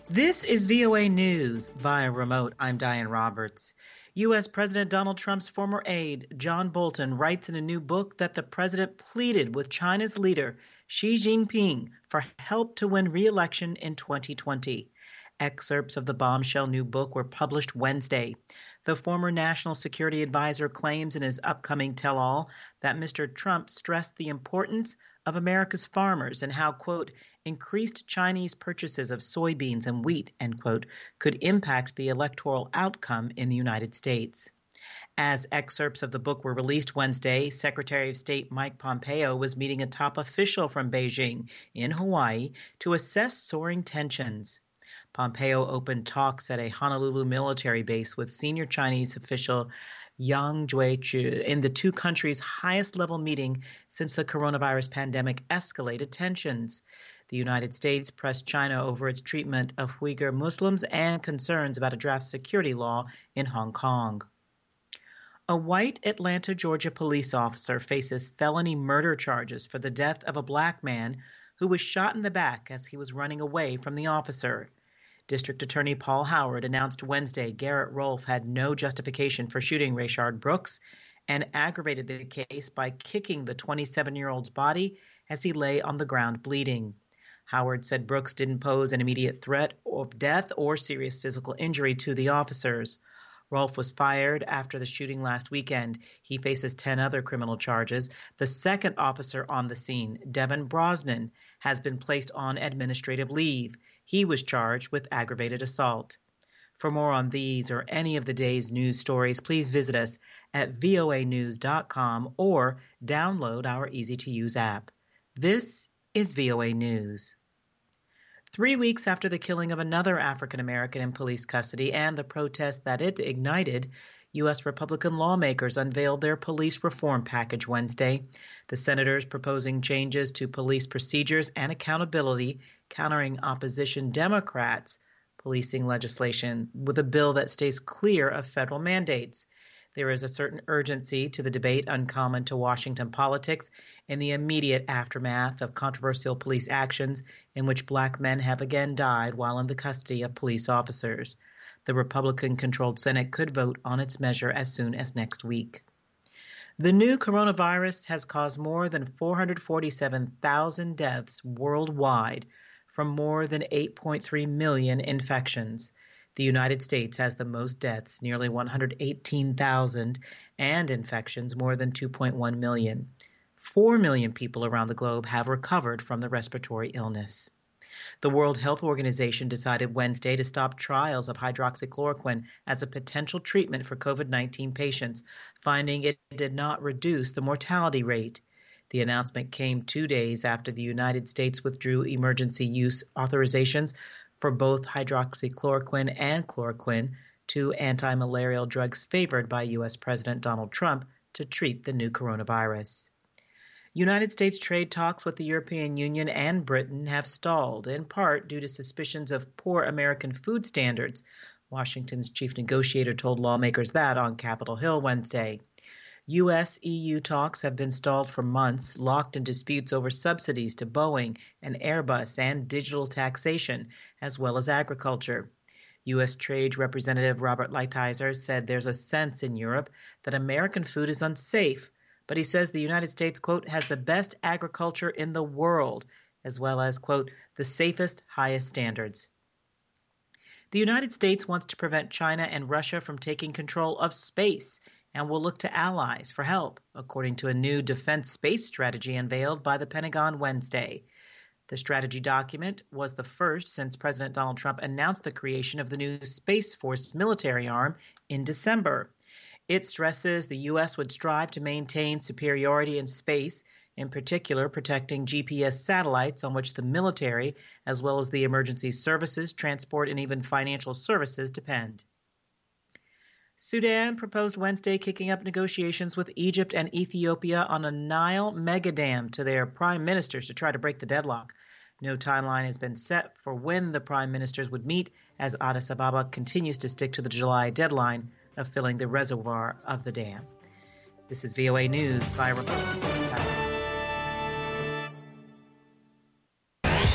This is VOA News via remote. I'm Diane Roberts. U.S. President Donald Trump's former aide, John Bolton, writes in a new book that the president pleaded with China's leader, Xi Jinping, for help to win re-election in 2020. Excerpts of the bombshell new book were published Wednesday. The former national security advisor claims in his upcoming tell-all that Mr. Trump stressed the importance of America's farmers and how, quote, increased Chinese purchases of soybeans and wheat, end quote, could impact the electoral outcome in the United States. As excerpts of the book were released Wednesday, Secretary of State Mike Pompeo was meeting a top official from Beijing in Hawaii to assess soaring tensions. Pompeo opened talks at a Honolulu military base with senior Chinese official Yang Jiechi in the two countries' highest-level meeting since the coronavirus pandemic escalated tensions. The United States pressed China over its treatment of Uyghur Muslims and concerns about a draft security law in Hong Kong. A white Atlanta, Georgia police officer faces felony murder charges for the death of a black man who was shot in the back as he was running away from the officer. District Attorney Paul Howard announced Wednesday Garrett Rolfe had no justification for shooting Rayshard Brooks and aggravated the case by kicking the 27-year-old's body as he lay on the ground bleeding. Howard said Brooks didn't pose an immediate threat of death or serious physical injury to the officers. Rolfe was fired after the shooting last weekend. He faces 10 other criminal charges. The second officer on the scene, Devin Brosnan, has been placed on administrative leave. He was charged with aggravated assault. For more on these or any of the day's news stories, please visit us at voanews.com or download our easy-to-use app. This is VOA News. 3 weeks after the killing of another African American in police custody and the protest that it ignited, U.S. Republican lawmakers unveiled their police reform package Wednesday. The senators proposing changes to police procedures and accountability, countering opposition Democrats' policing legislation with a bill that stays clear of federal mandates. There is a certain urgency to the debate uncommon to Washington politics in the immediate aftermath of controversial police actions in which black men have again died while in the custody of police officers. The Republican-controlled Senate could vote on its measure as soon as next week. The new coronavirus has caused more than 447,000 deaths worldwide from more than 8.3 million infections. The United States has the most deaths, nearly 118,000, and infections, more than 2.1 million. 4 million people around the globe have recovered from the respiratory illness. The World Health Organization decided Wednesday to stop trials of hydroxychloroquine as a potential treatment for COVID-19 patients, finding it did not reduce the mortality rate. The announcement came 2 days after the United States withdrew emergency use authorizations for both hydroxychloroquine and chloroquine, two anti-malarial drugs favored by U.S. President Donald Trump to treat the new coronavirus. United States trade talks with the European Union and Britain have stalled, in part due to suspicions of poor American food standards. Washington's chief negotiator told lawmakers that on Capitol Hill Wednesday. U.S.-EU talks have been stalled for months, locked in disputes over subsidies to Boeing and Airbus and digital taxation, as well as agriculture. U.S. Trade Representative Robert Lighthizer said there's a sense in Europe that American food is unsafe, but he says the United States, quote, has the best agriculture in the world, as well as, quote, the safest, highest standards. The United States wants to prevent China and Russia from taking control of space and will look to allies for help, according to a new defense space strategy unveiled by the Pentagon Wednesday. The strategy document was the first since President Donald Trump announced the creation of the new Space Force military arm in December. It stresses the U.S. would strive to maintain superiority in space, in particular protecting GPS satellites on which the military, as well as the emergency services, transport, and even financial services depend. Sudan proposed Wednesday kicking up negotiations with Egypt and Ethiopia on a Nile megadam to their prime ministers to try to break the deadlock. No timeline has been set for when the prime ministers would meet, as Addis Ababa continues to stick to the July deadline of filling the reservoir of the dam. This is VOA News via remote.